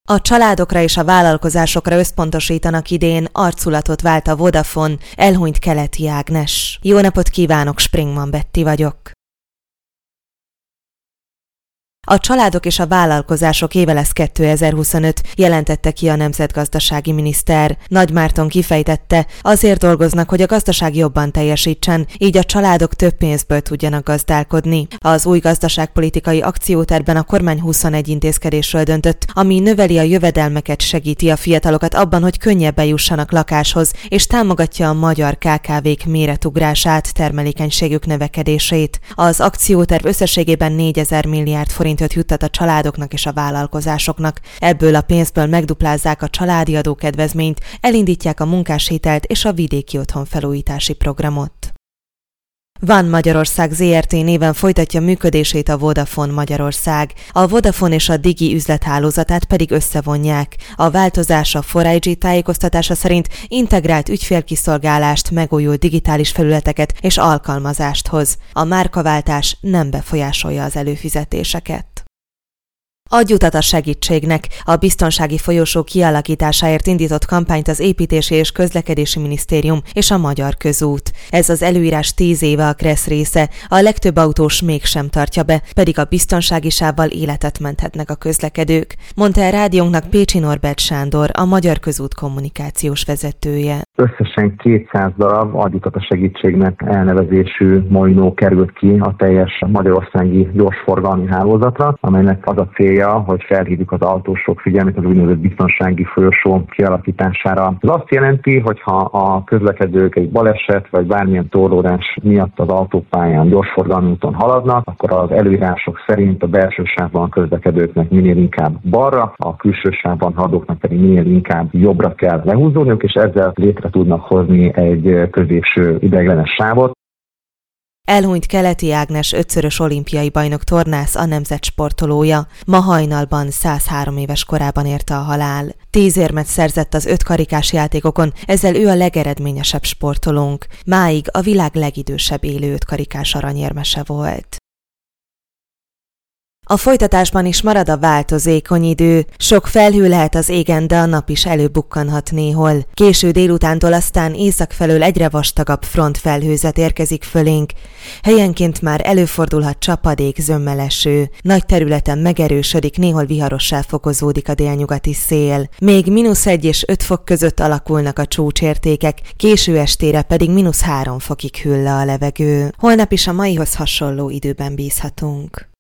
A családokra és a vállalkozásokra összpontosítanak idén, arculatot vált a Vodafone, elhunyt Keleti Ágnes. Jó napot kívánok, Springman Betti vagyok. A családok és a vállalkozások éve lesz 2025, jelentette ki a nemzetgazdasági miniszter. Nagy Márton kifejtette, azért dolgoznak, hogy a gazdaság jobban teljesítsen, így a családok több pénzből tudjanak gazdálkodni. Az új gazdaságpolitikai akciótervben a kormány 21 intézkedésről döntött, ami növeli a jövedelmeket, segíti a fiatalokat abban, hogy könnyebben jussanak lakáshoz, és támogatja a magyar KKV-k méretugrását, termelékenységük növekedését. Az akcióterv összességében 4000 milliárd forintot juttat a családoknak és a vállalkozásoknak. Ebből a pénzből megduplázzák a családi adókedvezményt, elindítják a munkáshitelt és a vidéki otthonfelújítási programot. Van Magyarország Zrt. Néven folytatja működését a Vodafone Magyarország. A Vodafone és a Digi üzlethálózatát pedig összevonják. A változás a 4iG tájékoztatása szerint integrált ügyfélkiszolgálást, megújult digitális felületeket és alkalmazást hoz. A márkaváltás nem befolyásolja az előfizetéseket. Adj utat a segítségnek! A biztonsági folyosó kialakításáért indított kampányt az Építési és Közlekedési Minisztérium és a Magyar Közút. Ez az előírás 10 éve a KRESZ része, a legtöbb autós mégsem tartja be, pedig a biztonsági sávval életet menthetnek a közlekedők, mondta el rádiónknak Pécsi Norbert Sándor, a Magyar Közút kommunikációs vezetője. Összesen 200 darab Adj utat a segítségnek elnevezésű molinó került ki a teljes magyarországi gyorsforgalmi hálózatra, amelynek az a célja, hogy felhívjuk az autósok figyelmét az úgynevezett biztonsági folyosó kialakítására. Ez azt jelenti, hogy ha a közlekedők egy baleset vagy bármilyen torlódás miatt az autópályán gyorsforgalmi úton haladnak, akkor az előírások szerint a belső sávban a közlekedőknek minél inkább balra, a külső sávban haladóknak pedig minél inkább jobbra kell lehúzódniuk, és ezzel létre tudnak hozni egy középső ideiglenes sávot. Elhunyt Keleti Ágnes 5-szörös olimpiai bajnok tornász, a nemzet sportolója. Ma hajnalban 103 éves korában érte a halál. 10 érmet szerzett az 5 karikás játékokon, ezzel ő a legeredményesebb sportolónk. Máig a világ legidősebb élő 5 karikás aranyérmese volt. A folytatásban is marad a változékony idő. Sok felhő lehet az égen, de a nap is előbukkanhat néhol. Késő délutántól aztán észak felől egyre vastagabb frontfelhőzet érkezik fölénk. Helyenként már előfordulhat csapadék, zömmeleső. Nagy területen megerősödik, néhol viharossá fokozódik a délnyugati szél. Még -1 és 5 fok között alakulnak a csúcsértékek, késő estére pedig -3 fokig hűl le a levegő. Holnap is a maihoz hasonló időben bízhatunk.